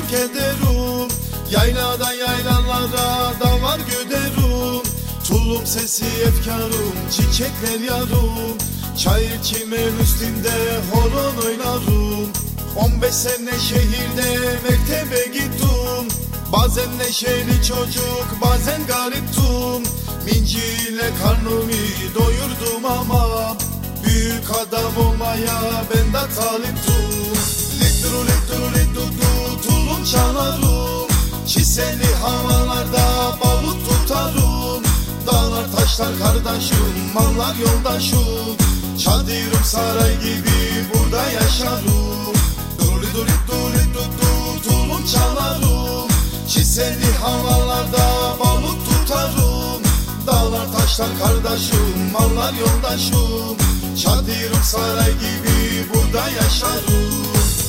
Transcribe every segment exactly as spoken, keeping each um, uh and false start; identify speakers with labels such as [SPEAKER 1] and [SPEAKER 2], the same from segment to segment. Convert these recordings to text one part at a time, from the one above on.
[SPEAKER 1] terk ederim. Yayladan yaylalara davar göderim. Tulum sesi efkarım, çiçekler yarım. Çayır çimen üstünde horon oynarım. On beş sene şehirde mektebe gittim. Bazen neşeli çocuk, bazen gariptum. Minci ile karnımı doyurdum ama büyük adam olmaya ben de taliptum. Littru littru littru tulum çalarım. Çiseli havalarda balık tutarım. Dağlar taşlar kardeşim, mallar yoldaşım. Çadırım saray gibi burada yaşarım. Duri duri duri duri tulum çalarım. Çiseli havalarda balık tutarım. Dağlar taşlar kardeşim, mallar yoldaşım. Çadırım saray gibi burada yaşarım.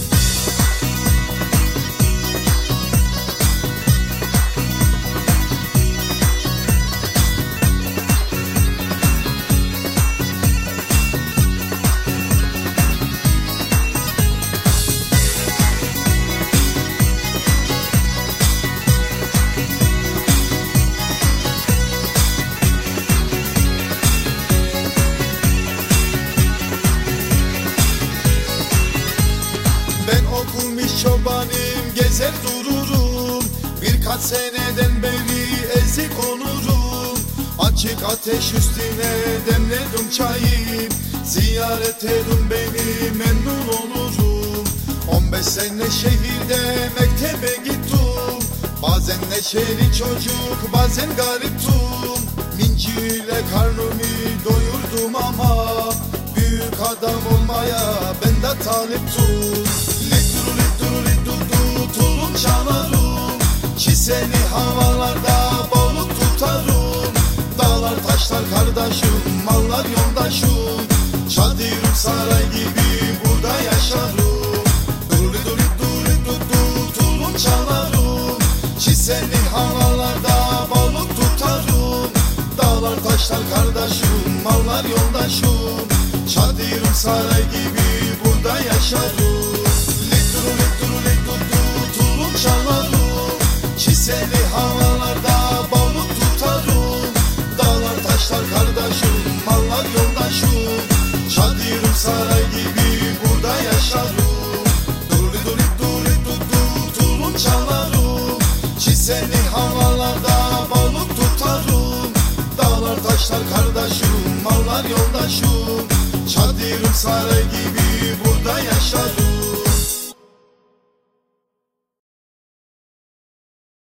[SPEAKER 1] Ben okumuş çobanım, gezer dururum. Birkaç seneden beri ezik onurum. Açık ateş üstüne demledim çayı. Ziyaret edin beni, memnun olurum. On beş sene şehirde mektebe gittim. Bazen neşeli çocuk, bazen gariptum. Minci ile karnımı doyurdum ama büyük adam olmaya ben de taliptum. Littru littru littru tulum çalarım. Çiseli havalarda balık tutarım. Dağlar taşlar kardeşim, mallar yoldaşım. Çadırım saray gibi burada yaşarım. Duri duri duri duri tulum çalarım. Çiseli havalarda balık tutarım. Dağlar taşlar kardeşim, mallar yoldaşım. Çadırım saray gibi burada yaşarım. Littru littru littru tulum çalarım. Çiseli havalarda balık tutarım. Dağlar taşlar kardeşim, mallar yoldaşım. Çadırım saray gibi burada yaşarım. Duri duri duri duri tulum çalarım. Çiseli havalarda balık tutarım. Dağlar taşlar kardeşim, mallar yoldaşım. Çadırım saray gibi burada yaşarım.